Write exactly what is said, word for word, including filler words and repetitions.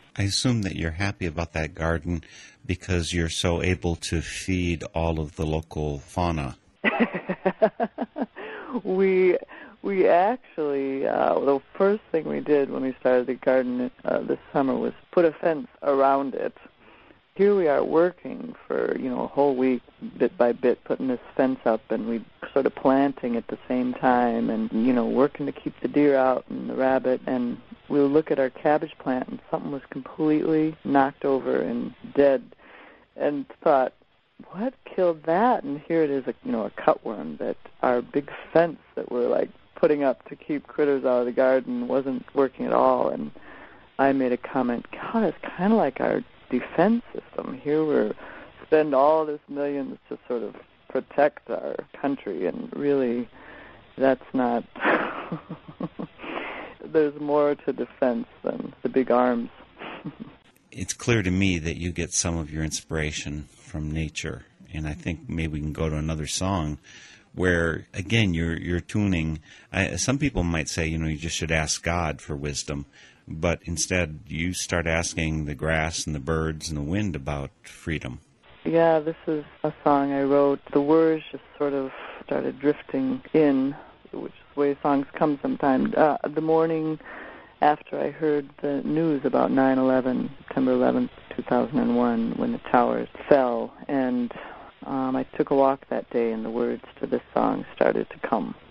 I assume that you're happy about that garden because you're so able to feed all of the local fauna. we we actually, uh, the first thing we did when we started the garden uh, this summer was put a fence around it. Here we are working for, you know, a whole week, bit by bit, putting this fence up, and we sort of planting at the same time and, you know, working to keep the deer out and the rabbit. And we would look at our cabbage plant, and something was completely knocked over and dead, and thought, what killed that? And here it is, a, you know, a cutworm that our big fence that we're, like, putting up to keep critters out of the garden wasn't working at all. And I made a comment, God, it's kind of like our defense system. Here we're spend all this millions to sort of protect our country, and really that's not there's more to defense than the big arms. It's clear to me that you get some of your inspiration from nature, and I think maybe we can go to another song where, again, you're you're tuning. I, some people might say, you know, you just should ask God for wisdom, but instead you start asking the grass and the birds and the wind about freedom. Yeah, this is a song I wrote. The words just sort of started drifting in, which is the way songs come sometimes. Uh, the morning after I heard the news about nine eleven, September eleventh, two thousand one, when the towers fell, and um, I took a walk that day, and the words to this song started to come.